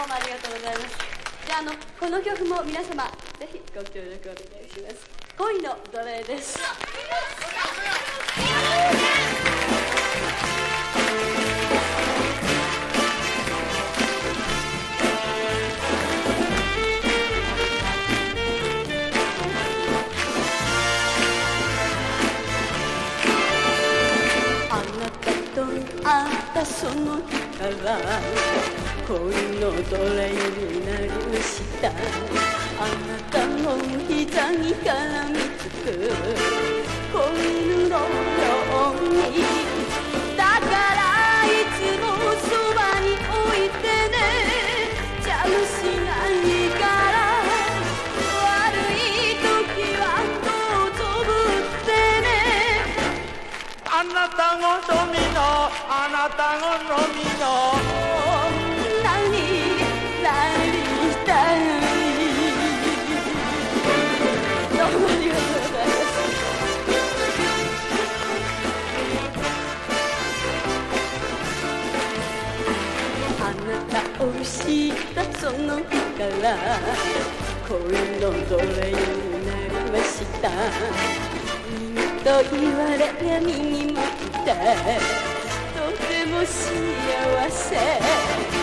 もありがとうございます。じゃあ、この曲も皆様ぜひご協力お願いします。恋の奴隷です。あったその日から恋の奴隷になりました。あなたの膝に絡みつく子犬のように、だからいつもそばに置いてね。邪魔しないから悪い時はどうぞぶってね。 あなたごとみのあなたごとみの女になりたい。どうもありがとうございます。あなたを知ったその日から恋の奴隷になりました。と言われりゃ耳も痛い、とても幸せ。